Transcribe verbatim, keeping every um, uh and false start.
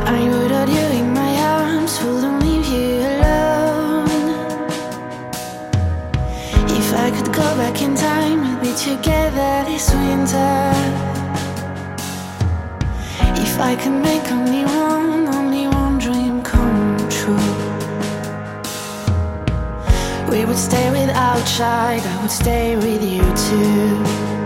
I would hold you in my arms, wouldn't leave you alone. If I could go back in time, we'd be together this winter. If I could make only one, only one dream come true, we would stay without child, I would stay with you too.